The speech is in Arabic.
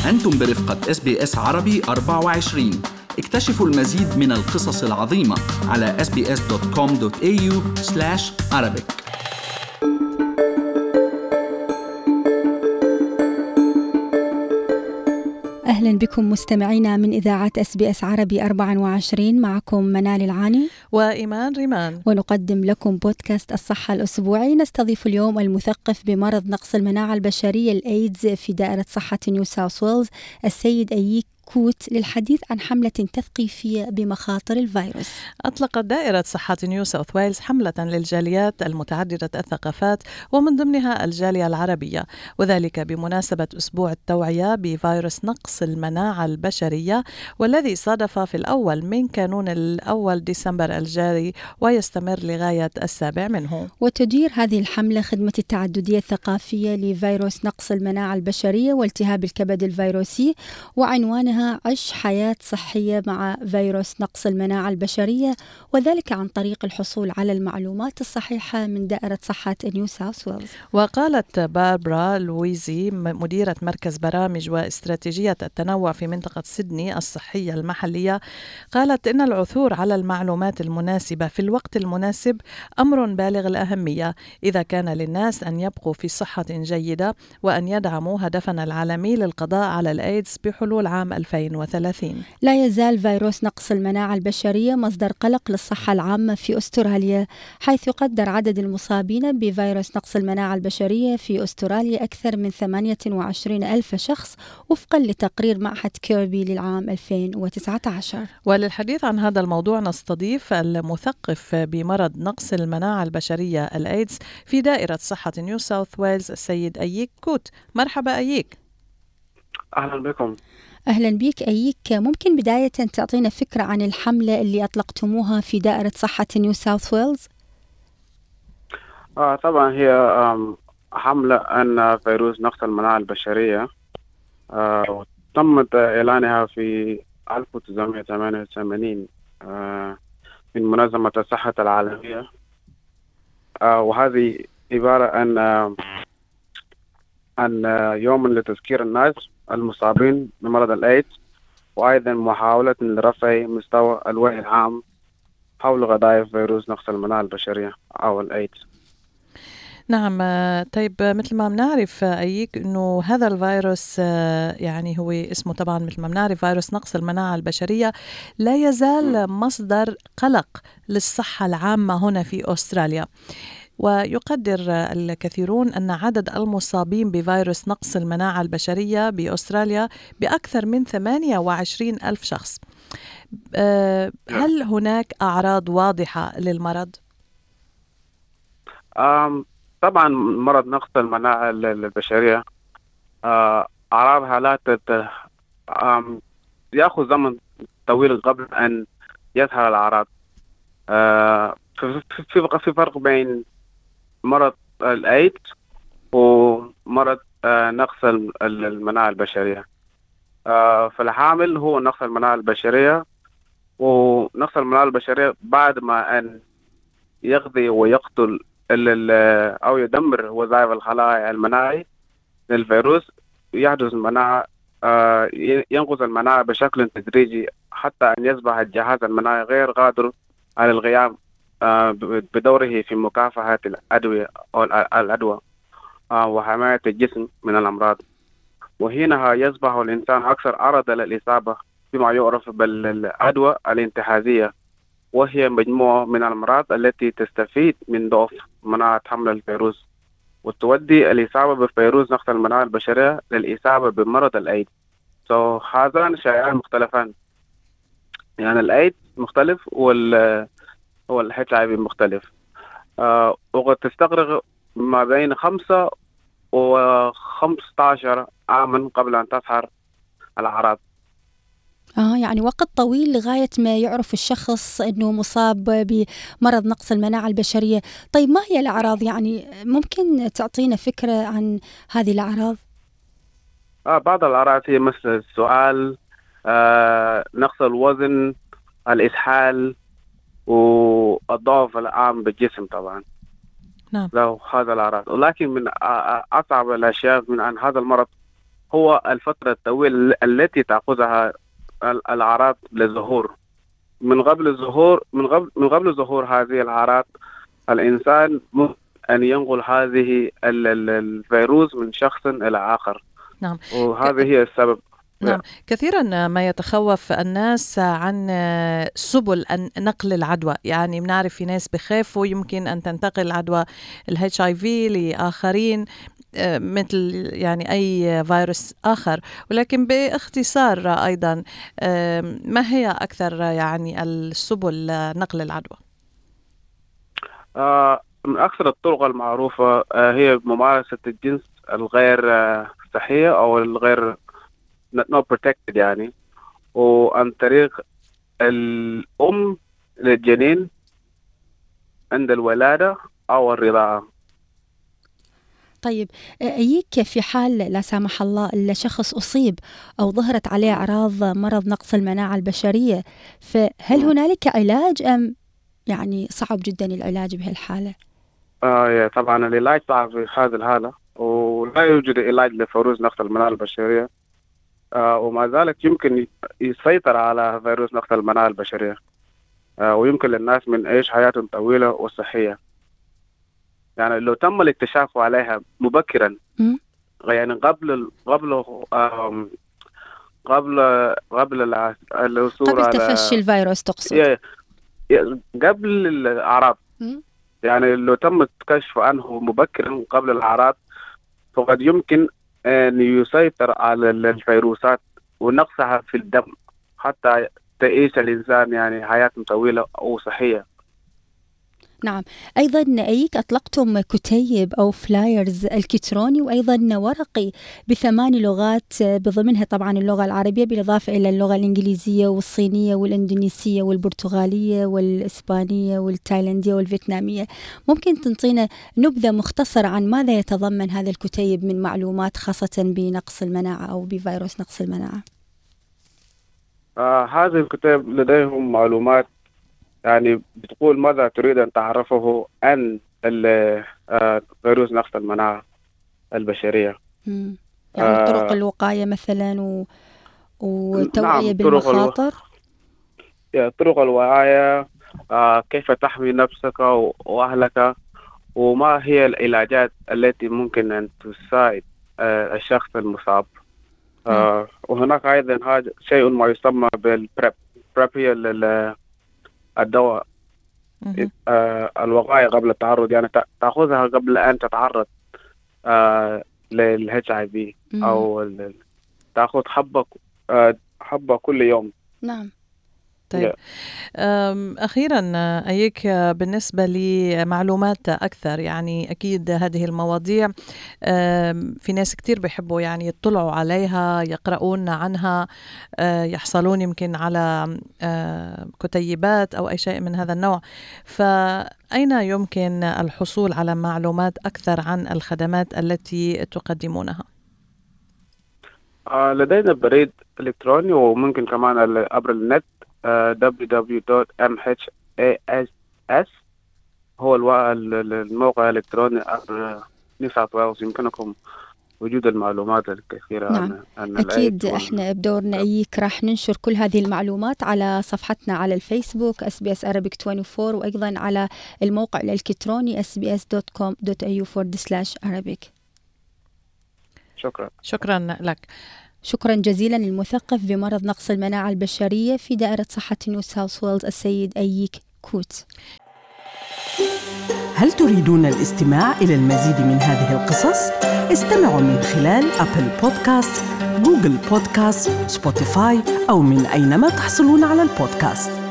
أنتم برفقة SBS عربي 24. اكتشفوا المزيد من القصص العظيمة على sbs.com.au/arabic. أهلا بكم مستمعينا من إذاعة SBS عربي 24. معكم منال العاني وإيمان ريمان، ونقدم لكم بودكاست الصحة الأسبوعي. نستضيف اليوم المثقف بمرض نقص المناعة البشرية الإيدز في دائرة صحة نيو ساوث ويلز السيد أييك كوت للحديث عن حملة تثقيفية بمخاطر الفيروس. أطلقت دائرة صحة نيو ساوث ويلز حملة للجاليات المتعددة الثقافات ومن ضمنها الجالية العربية، وذلك بمناسبة أسبوع التوعية بفيروس نقص المناعة البشرية، والذي صادف في الأول من كانون الأول ديسمبر الجاري ويستمر لغاية 7 منه. وتدير هذه الحملة خدمة التعددية الثقافية لفيروس نقص المناعة البشرية والتهاب الكبد الفيروسي، وعنوانها عش حياة صحية مع فيروس نقص المناعة البشرية، وذلك عن طريق الحصول على المعلومات الصحيحة من دائرة صحة نيو ساوث ويلز. وقالت باربرا لويزي مديرة مركز برامج واستراتيجية التنوع في منطقة سيدني الصحية المحلية، قالت إن العثور على المعلومات المناسبة في الوقت المناسب أمر بالغ الأهمية إذا كان للناس أن يبقوا في صحة جيدة وأن يدعموا هدفنا العالمي للقضاء على الإيدز بحلول عام 2030. لا يزال فيروس نقص المناعة البشرية مصدر قلق للصحة العامة في أستراليا، حيث يقدر عدد المصابين بفيروس نقص المناعة البشرية في أستراليا أكثر من 28,000 شخص وفقا لتقرير معهد كيربي للعام 2019. وللحديث عن هذا الموضوع نستضيف المثقف بمرض نقص المناعة البشرية الإيدز في دائرة صحة نيو ساوث ويلز السيد أييك كوت. مرحبا أييك. أهلا بكم. أهلا بك أييك، ممكن بداية تعطينا فكرة عن الحملة اللي أطلقتموها في دائرة صحة نيو ساوث ويلز؟ طبعا هي حملة عن فيروس نقص المناعة البشرية، تمت إعلانها في 1988 من منظمة الصحة العالمية، وهذه عبارة عن يوم لتذكير الناس المصابين بمرض الإيدز، وأيضا محاولة لرفع مستوى الوعي العام حول قضايا فيروس نقص المناعة البشرية أو الإيدز. نعم، طيب مثل ما بنعرف أييك أنه هذا الفيروس يعني هو اسمه طبعا مثل ما بنعرف فيروس نقص المناعة البشرية، لا يزال مصدر قلق للصحة العامة هنا في أستراليا، ويقدر الكثيرون أن عدد المصابين بفيروس نقص المناعة البشرية بأستراليا بأكثر من 28,000 شخص. هل هناك أعراض واضحة للمرض؟ طبعا مرض نقص المناعة البشرية أعراضها لا يأخذ زمن طويل قبل أن يظهر الأعراض. في فرق بين مرض الإيدز ومرض نقص المناعة البشرية. فالحامل هو نقص المناعة البشرية، ونقص المناعة البشرية بعد ما أن يقضي ويقتل أو يدمر وظائف الخلايا المناعي للفيروس، يحدث المناعة ينقص المناعة بشكل تدريجي حتى أن يصبح الجهاز المناعي غير قادر على القيام بدوره في مكافحة الأدوية أو الأدوية وحماية الجسم من الأمراض، وهنا يصبح الإنسان أكثر عرضة للإصابة بما يعرف بالعدوى الانتحازية، وهي مجموعة من الأمراض التي تستفيد من ضعف مناعة حمل الفيروس، وتؤدي الإصابة بفيروس نقص المناعة البشرية للإصابة بمرض الإيدز. هذان شائعان مختلفان، يعني الإيدز مختلف والHIV مختلف، وقد تستغرق ما بين 5 و15 عاما قبل أن تظهر الأعراض. يعني وقت طويل لغاية ما يعرف الشخص أنه مصاب بمرض نقص المناعة البشرية. طيب ما هي الأعراض؟ يعني ممكن تعطينا فكرة عن هذه الأعراض؟ بعض الأعراض هي مثل السؤال، نقص الوزن، الإسهال، والضعف العام بالجسم طبعا. نعم. له هذا الأعراض، ولكن من أصعب الأشياء من أن هذا المرض هو الفترة الطويلة التي تأخذها الأعراض للظهور. من قبل ظهور هذه الأعراض الإنسان ممكن أن ينقل هذه الفيروس من شخص إلى آخر. نعم. وهذا هي السبب. نعم. كثيرا ما يتخوف الناس عن سبل نقل العدوى، يعني بنعرف في ناس بخافوا يمكن أن تنتقل عدوى HIV لآخرين مثل يعني أي فيروس آخر، ولكن باختصار أيضا ما هي أكثر يعني السبل نقل العدوى؟ من أكثر الطرق المعروفة هي ممارسة الجنس الغير صحية أو الغير not protected يعني، وعن طريق الأم للجنين عند الولادة أو الرضاعة. طيب أيك في حال لا سامح الله الشخص أصيب أو ظهرت عليه أعراض مرض نقص المناعة البشرية، فهل هنالك علاج أم يعني صعب جدا العلاج بهالحالة؟ طبعا العلاج صعب في هذه الحالة، ولا يوجد علاج لفيروس نقص المناعة البشرية، ومع ذلك يمكن يسيطر على فيروس نقص المناعة البشرية، ويمكن للناس من يعيش حياة طويلة وصحية. يعني لو تم الاكتشاف عليها مبكرا، يعني قبل الوصول قبل تفشي الفيروس تقصد؟ قبل الأعراض. يعني لو تم الكشف عنه مبكرا قبل الأعراض فقد يمكن أن يسيطر على الفيروسات ونقصها في الدم حتى تعيش الإنسان يعني حياة طويلة أو صحية. نعم. أيضا أيك أطلقتم كتيب أو فلايرز إلكتروني وأيضا ورقي ب8 لغات، بضمنها طبعا اللغة العربية بالإضافة إلى اللغة الإنجليزية والصينية والإندونيسية والبرتغالية والإسبانية والتايلاندية والفيتنامية. ممكن تنطينا نبذة مختصرة عن ماذا يتضمن هذا الكتيب من معلومات خاصة بنقص المناعة أو بفيروس نقص المناعة؟ هذا الكتاب لديهم معلومات يعني بتقول ماذا تريد أن تعرفه عن فيروس نقص المناعة البشرية. يعني طرق الوقاية مثلا والتوعية بالمخاطر. طرق الوقاية، كيف تحمي نفسك وأهلك، وما هي العلاجات التي ممكن أن تساعد الشخص المصاب. وهناك أيضا شيء ما يسمى بالبريب. هي الدواء، الوقاية قبل التعرض، يعني تأخذها قبل أن تتعرض للHIV أو تأخذ حبة كل يوم. نعم. طيب أخيرا أيك بالنسبة لمعلومات أكثر، يعني أكيد هذه المواضيع في ناس كتير بيحبوا يعني يطلعوا عليها، يقرؤون عنها، يحصلون يمكن على كتيبات أو أي شيء من هذا النوع، فأين يمكن الحصول على معلومات أكثر عن الخدمات التي تقدمونها؟ لدينا بريد إلكتروني وممكن كمان عبر النت www.mhas هو الموقع الإلكتروني عبر نيو ساوث ويلز. يمكنكم وجود المعلومات الكثيرة. نعم. عن أكيد إحنا بدورنا أيك راح ننشر كل هذه المعلومات على صفحتنا على الفيسبوك SBS Arabic 24 وأيضا على الموقع الإلكتروني sbs.com.au/Arabic. شكرا لك. شكرا جزيلا للمثقف بمرض نقص المناعة البشرية في دائرة صحة نيو ساوث ويلز السيد أيك كوت. هل تريدون الاستماع إلى المزيد من هذه القصص؟ استمعوا من خلال أبل بودكاست، جوجل بودكاست، سبوتيفاي أو من أينما تحصلون على البودكاست.